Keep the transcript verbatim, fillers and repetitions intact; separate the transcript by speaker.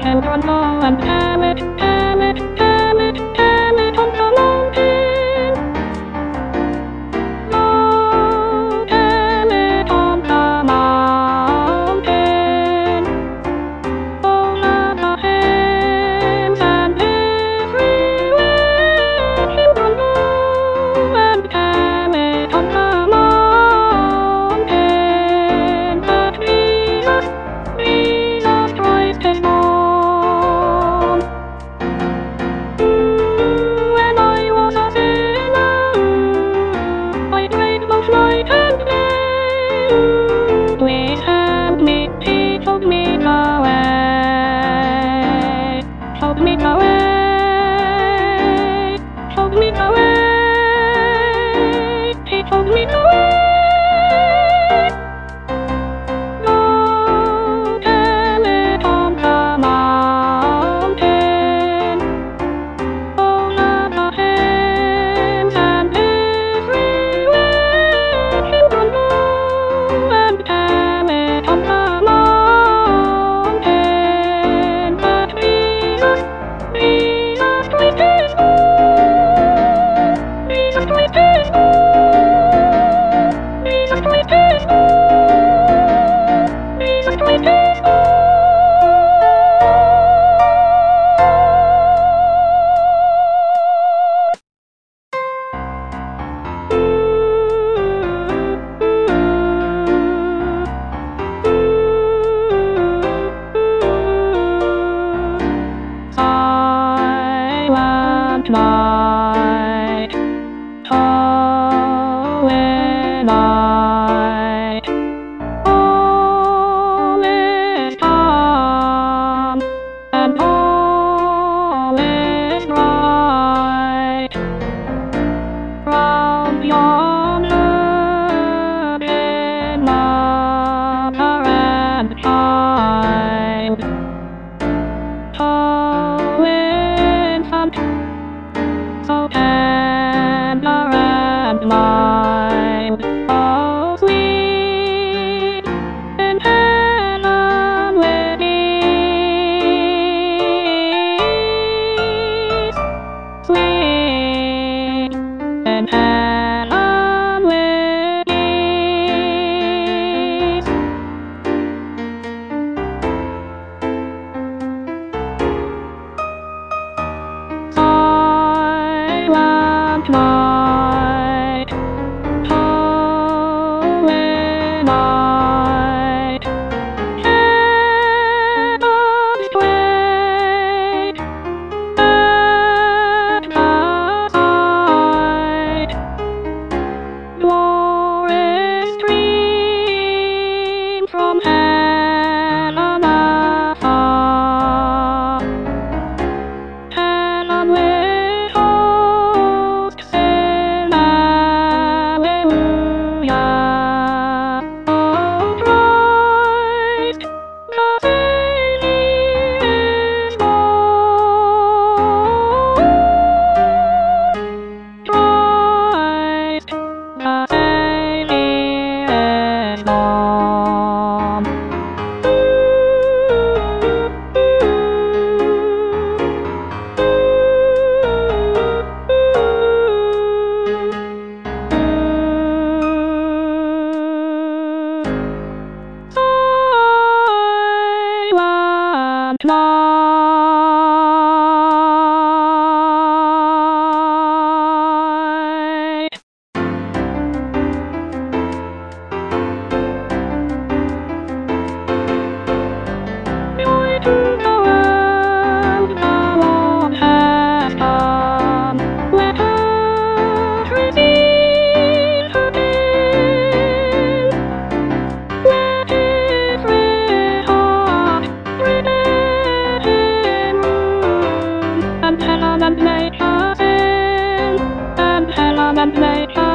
Speaker 1: and Grandma and Hamlet, Hamlet, Hamlet, Hamlet on the mountain. Lord Hamlet on the mountain. All of the hams and everywhere in the Lord and Hamlet on the mountain. But Jesus, Jesus Christ is born. When I was a sinner, I prayed both night and day. Please help me, He took me away. Took me away. Took me away. He took me away. Lord Hamlet on the mountain. All of the hams and everywhere in the Lord and Hamlet on the mountain. But Jesus, Jesus Christ is born. Jesus Christ is born. Jesus Christ is born. Jesus Christ is born. Silent night, holy night, all is calm and all is bright. Round yonder in mother and child, tall infant, so tender and mild, oh sweet in heaven with ease, sweet in heaven with ease. Silent night, holy night, heaven straight at the sight, glory stream from heaven afar. Heaven with hosts sing Alleluia. Oh Christ, the Savior is born. Christ, the Savior is born. Silent night. Joy to the world, the Lord has come. Let us receive her King. Let His heart prepare Him room, and heaven and nature sing, and heaven and nature